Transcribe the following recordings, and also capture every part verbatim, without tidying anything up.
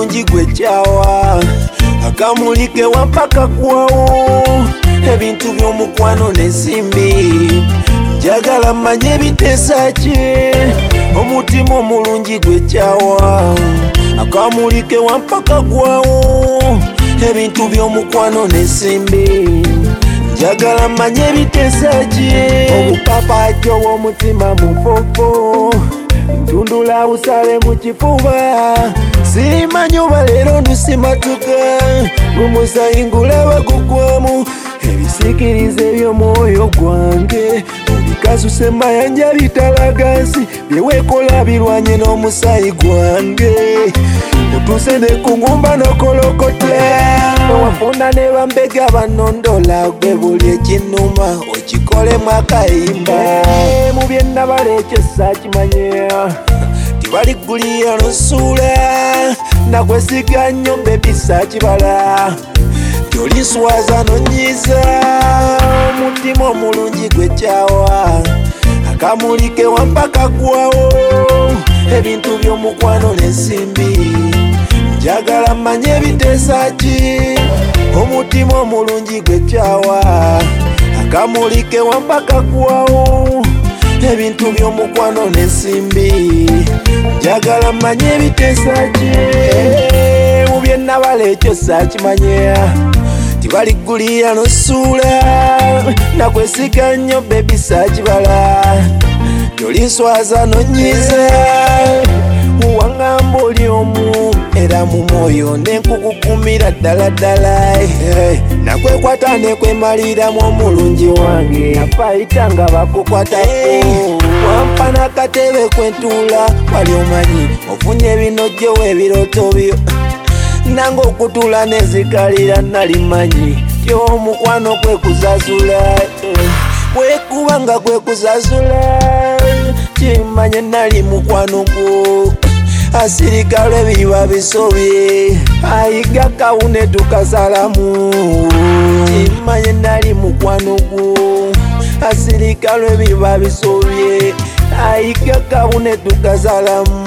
mulungi gwe kyawa akamulike wampaka kwawo ebintu by'omukwano n'ensimbi njagala mmanye ebiteesa ki omutima omulungi gwe kyawa akamulike wampaka kwawo ebintu by'omukwano n'ensimbi njagala mmanye ebiteesa ki obupapaajo bw'omutima mufofo ntundula busale mu kifuba simanyi oba leero ndusimatuka gumusayi ngulaba gugwamu ebisikirize by'omwoyo gwange obikasuse mayanja bitalagansi byeweekola birwanye n'omusayi gwange otuse ne kungumba n'okolokote wafuna ne bambega banondola gwe buli ekinuma okikolemu akayimba mu bye nabala ekyo saakimanye tibaligulira n'osuula nakwesiga nnyo bebi saakibala toliswaza nonyiza omutima omulungi gwe kyawa akamulike wampaka kwawo ebintu by'omukwano n'ensimbi njagala mmanye ebiteesa ki omutima omulungi gwe kyawa akamulike wampaka kwawo ebintu by'omukwano n'ensimbi njagala mmanye ebiteesa ki mu bye nabala ekyo saakimanye tibaligulira n'osuula nakwesiga nnyo bebi saakibala toliswaza nonyiza waŋŋamba oli omu era mu mwoyo nenkukukumira ddala ddala nakwekwata nekwemaliramu omulungi wange nafaita nga bakukwatako wampa n'akatebe kwentuula wali omanyi ofunye ebinojjo w'ebirooto byo nange okutuula nezikalira nalimanyi tyomukwano kwekuzazula bwekuba nga kwekuzazula kimanye nali mukwano gwo asirika lw'ebiba bisobye ayiga kawune tukasalamu kimanye nali mukwano gwo asirika lw'ebiba bisobye ayiga kawune tukasalamu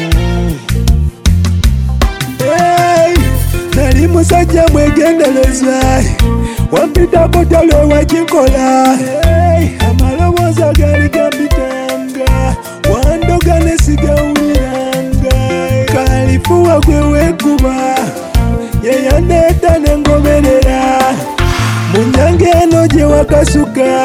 nali musajja mwegendereza wampitako tolwe wakikola amalobooza gali gampitanga wandoga nesigawuliranga kalifuwa gwe wekuba yeyandeeta nengoberera mu nyange eno gye wakasuka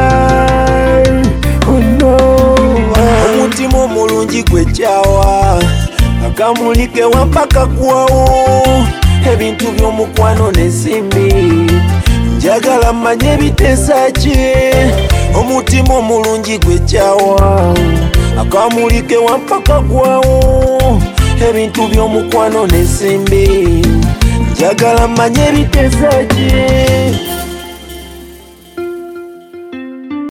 omutima omulungi gwe kyawa akamulike wampaka kwawo ebintu by'omukwano n'ensimbi njagala mmanye ebiteesa ki omutima omulungi gwe kyawa akamulike wampaka kwawo ebintu by'omukwano n'ensimbi njagala mmanye ebiteesa ki